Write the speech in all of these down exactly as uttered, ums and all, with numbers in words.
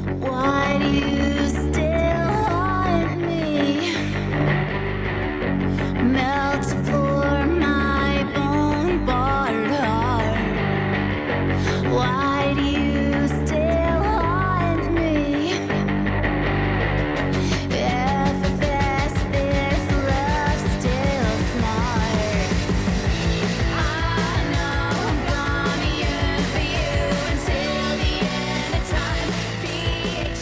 Why do you still haunt me? Melt for my bone barred heart. Why do you still haunt me? If I fast this love still smarts. I know I'm gonna yearn for you until the end of time. P H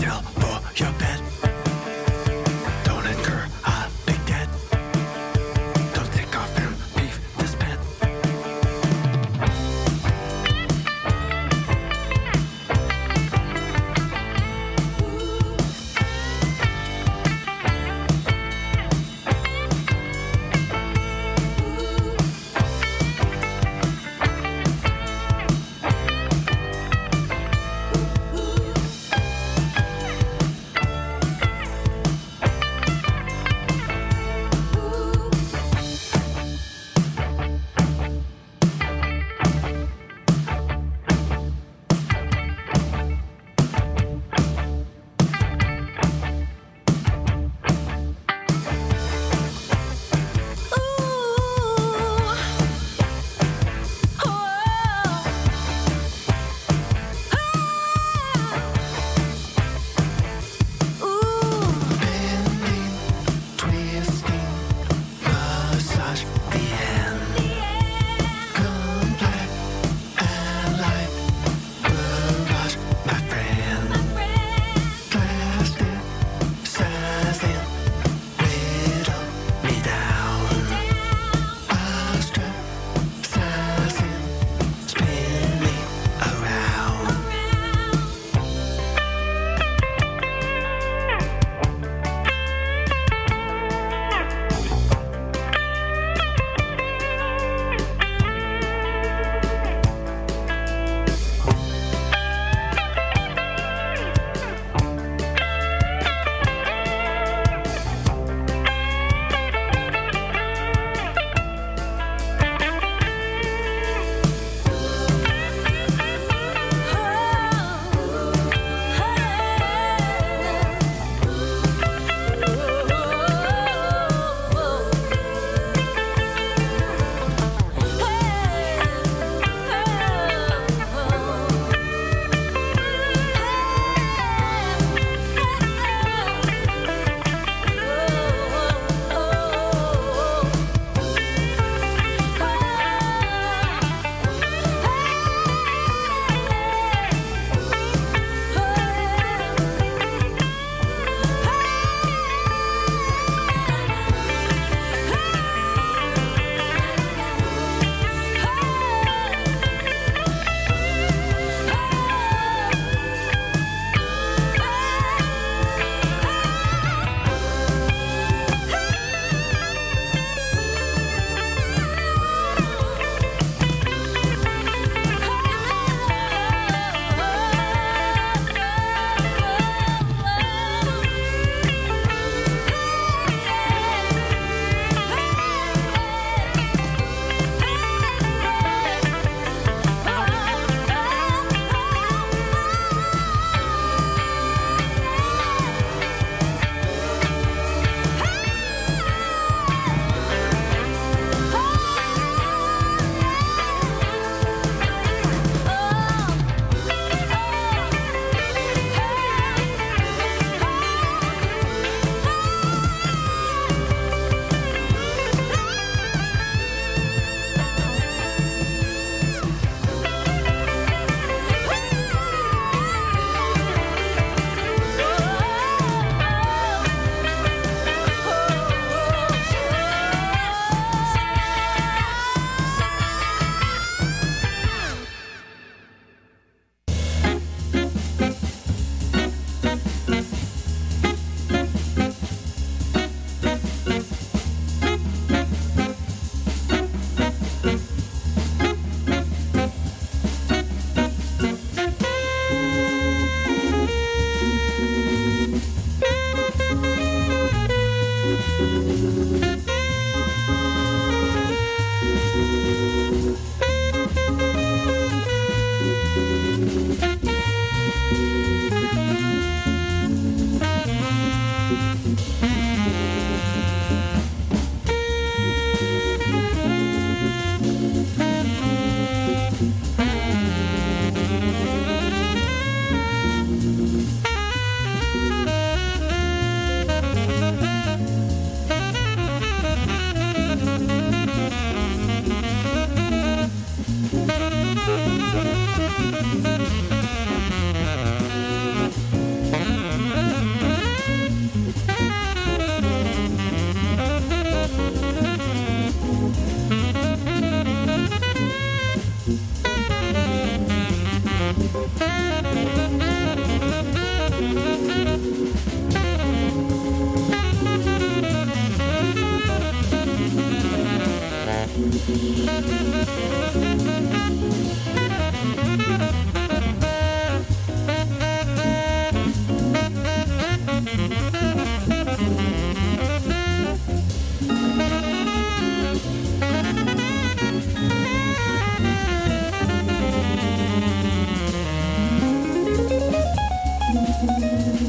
till for your pet. Don't incur a big debt. Don't take off and leave this pet.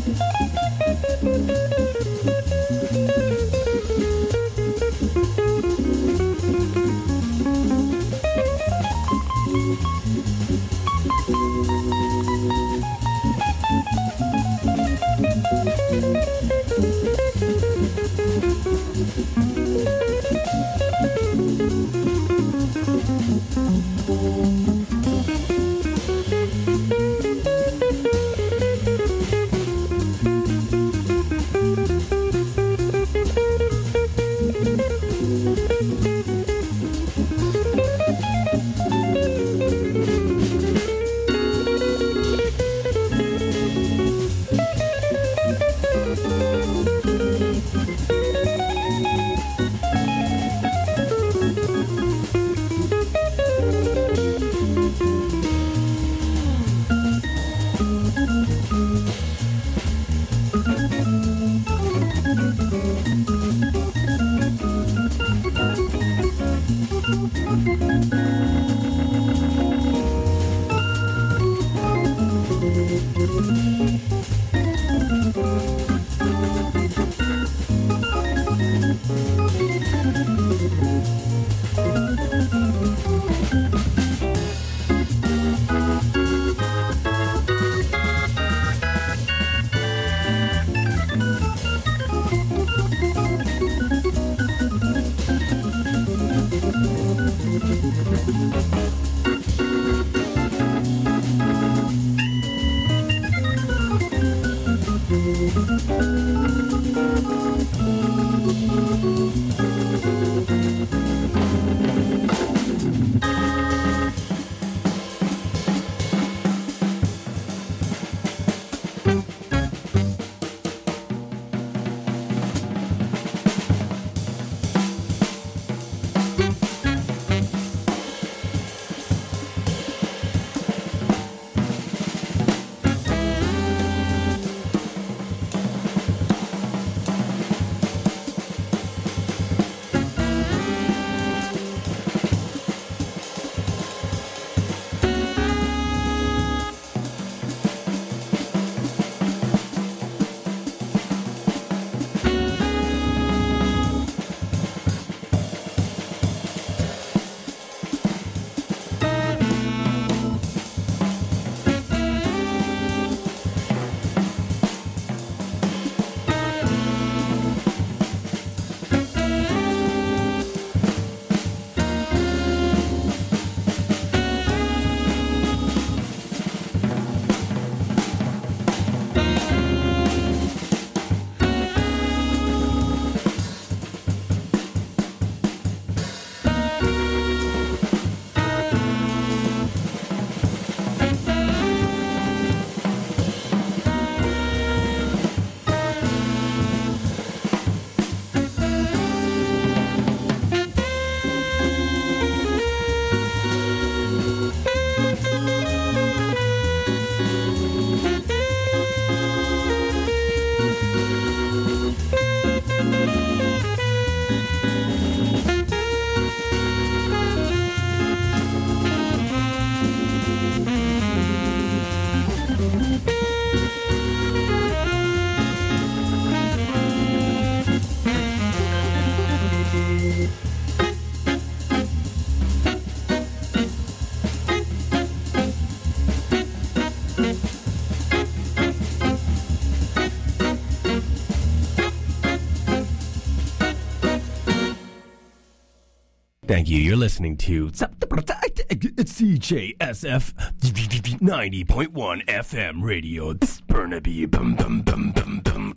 Thank you. You're listening to C J S F ninety point one F M radio. Burnaby. Bum, bum, bum, bum, bum.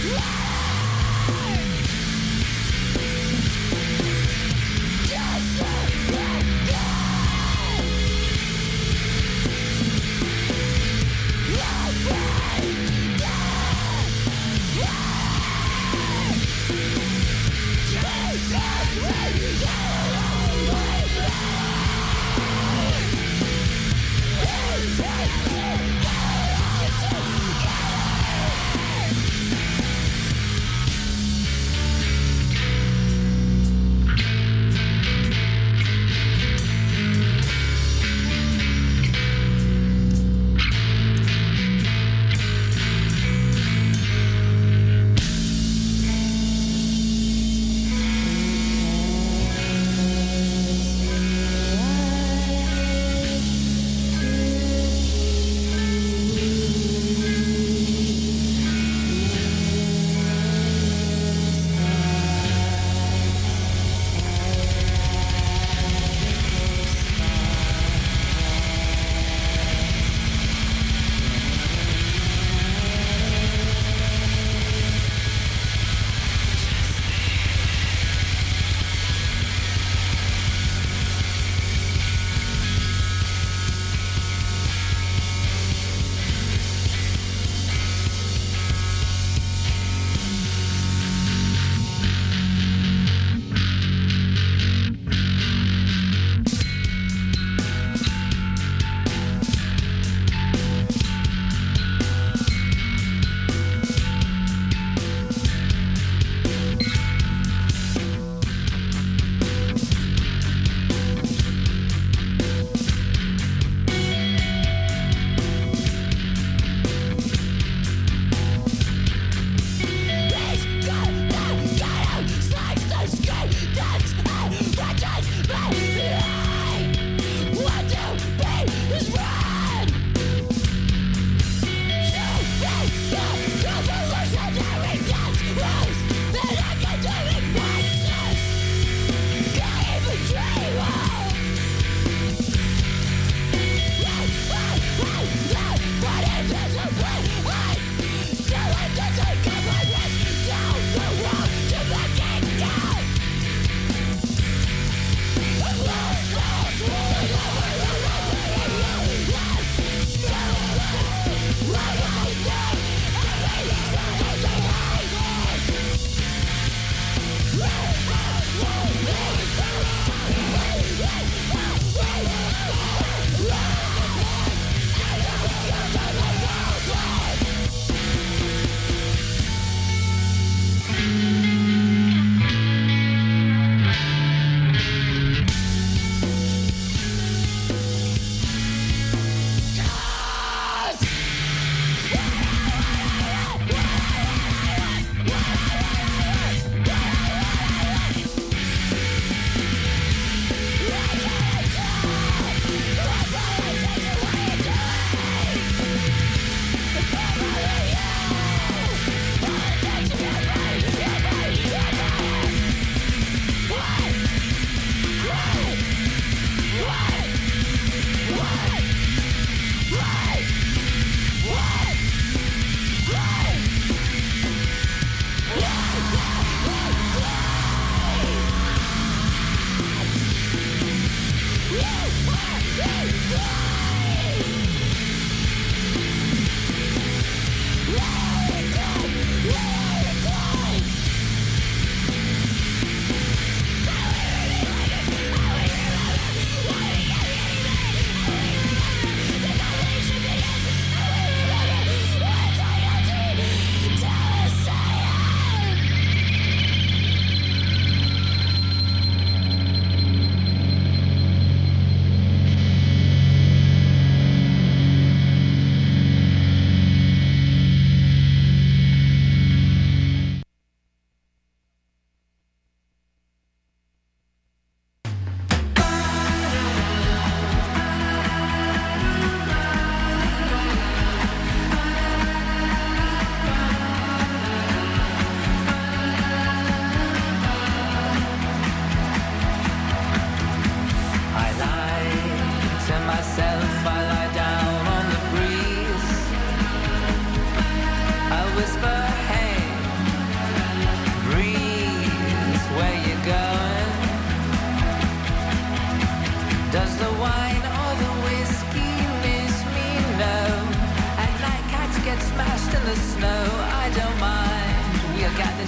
Just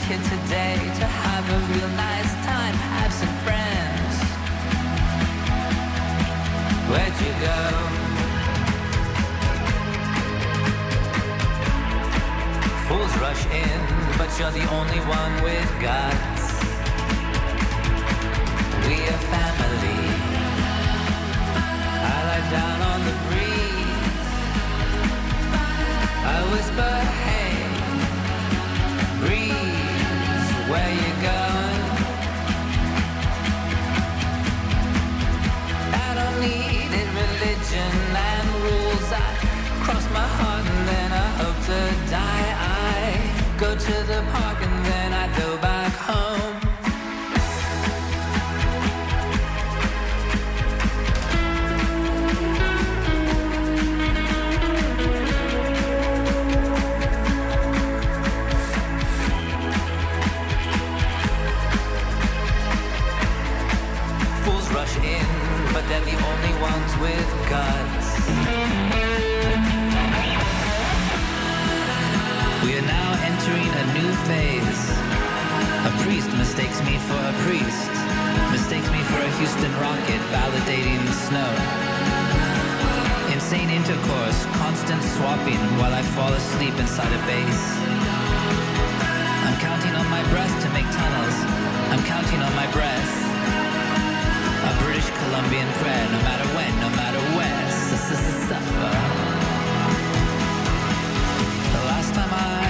here today to have a real nice time. Absent friends, where'd you go? Fools rush in, but you're the only one with guts. We are family. I lie down on the breeze. I whisper, hey, breeze, where you going? I don't need it, religion and rules. I cross my heart and then I hope to die. I go to the park and then I go back home. Rush in, but they're the only ones with guts. We are now entering a new phase. A priest mistakes me for a priest, mistakes me for a Houston rocket validating snow. Insane intercourse, constant swapping while I fall asleep inside a base. I'm counting on my breath to make tunnels. I'm counting on my breath. A British Columbian prayer, no matter when, no matter where. Suffer. The last time I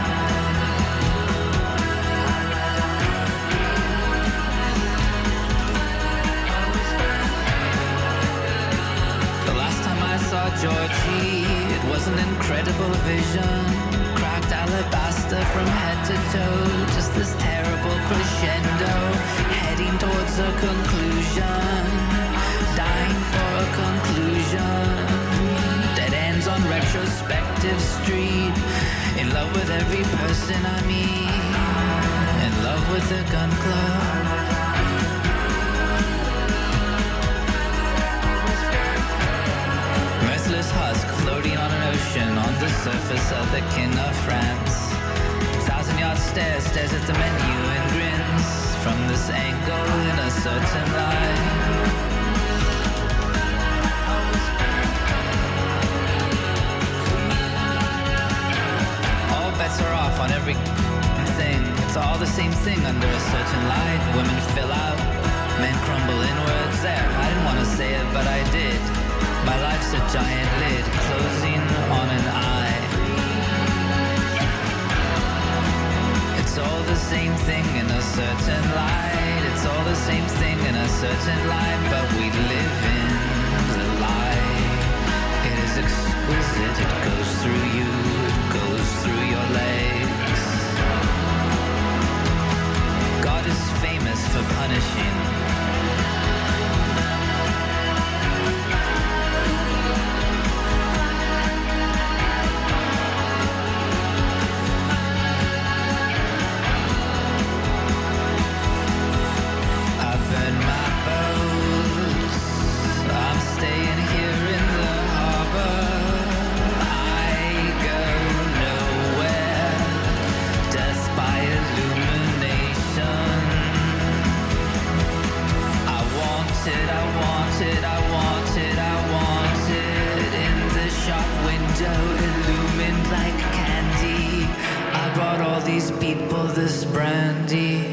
The last time I saw Georgie, it was an incredible vision. Cracked alabaster from head to toe, just this terrible crescendo, heading towards a conclusion, dying for a conclusion. Dead ends on retrospective street, in love with every person I meet, in love with the gun club. Merciless husk floating on an ocean on the surface of the king of France. Thousand yard stare stares at the menu and grins from this angle in a certain light. All bets are off on every thing. It's all the same thing under a certain light. Women fill out, men crumble inwards. There, I didn't want to say it, but I did. My life's a giant lid closing on an eye. It's all the same thing in a certain light. It's all the same thing in a certain light, but we live in the light. It is exquisite, it goes through you, it goes through your legs. God is famous for punishing. Illumined like candy, I brought all these people this brandy.